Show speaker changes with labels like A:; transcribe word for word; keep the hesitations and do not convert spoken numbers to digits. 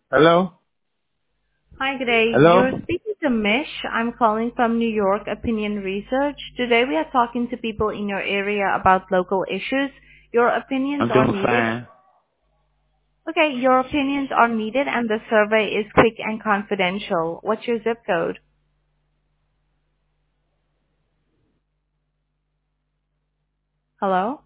A: Hello?
B: Hi, good day.
A: Hello?
B: You're speaking to Mish. I'm calling from New York Opinion Research. Today we are talking to people in your area about local issues. Your opinions
A: I'm
B: are
A: doing
B: needed.
A: fine.
B: Okay, your opinions are needed and the survey is quick and confidential. What's your zip code? Hello?